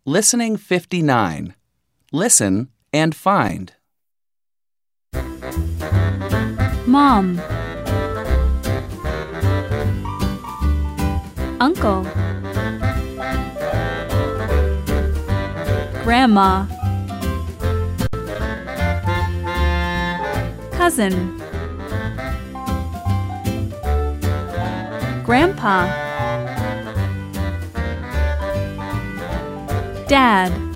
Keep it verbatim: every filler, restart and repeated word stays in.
Listening fifty-nine. Listen and find. Mom, Uncle, Grandma, Cousin, Grandpa, Dad.